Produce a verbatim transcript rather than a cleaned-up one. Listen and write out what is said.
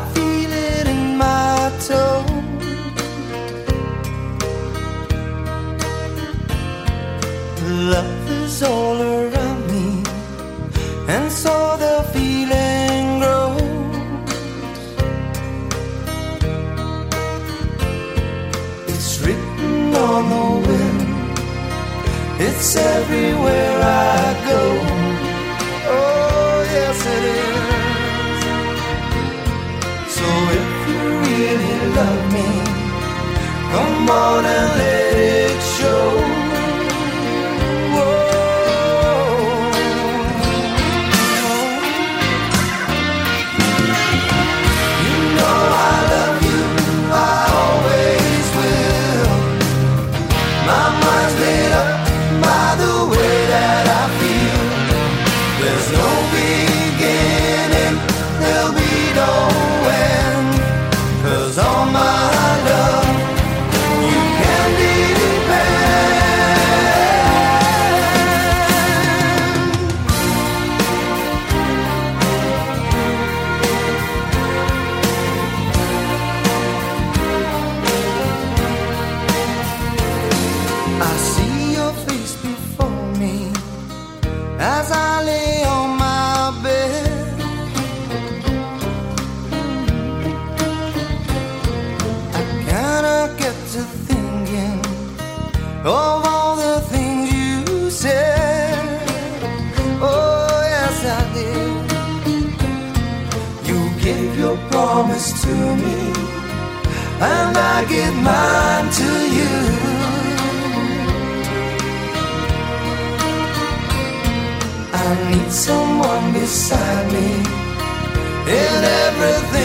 feel it in my toe. Love is all around me, and so the feeling grows. It's written on the wind, it's everywhere I go. Oh, yes it is. So if you really love me, come on and let it show. As I lay on my bed, I kinda get to thinking of all the things you said. Oh, yes, I did. You gave your promise to me, and I give mine to you. I need someone beside me in everything